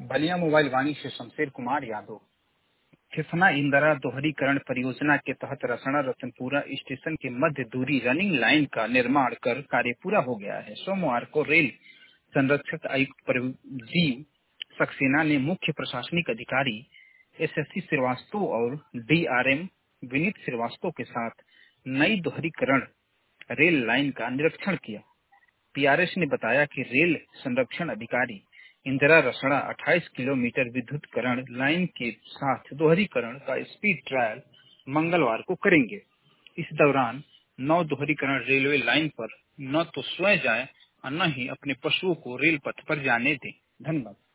Ballia mobile वाणी से शमशेर कुमार यादव। फिफना इंदिरा दोहरीकरण परियोजना के तहत रसना रतनपुरा स्टेशन के मध्य दूरी रनिंग लाइन का निर्माण कर कार्य पूरा हो गया है। सोमवार को रेल संरक्षक आयुक्त प्रदीप सक्सेना ने मुख्य प्रशासनिक अधिकारी एसएससी श्रीवास्तव और डीआरएम विनीत श्रीवास्तव के साथ नई दोहरीकरण रेल लाइन का निरीक्षण किया। पीआरएस ने बताया कि रेल संरक्षण अधिकारी इंदिरा रसना 28 किलोमीटर विद्युतीकरण लाइन के साथ दोहरीकरण का स्पीड ट्रायल मंगलवार को करेंगे। इस दौरान 9 दोहरीकरण रेलवे लाइन पर न तो स्वयं जाएं और न ही अपने पशुओं को रेल पथ पर जाने दें। धन्यवाद।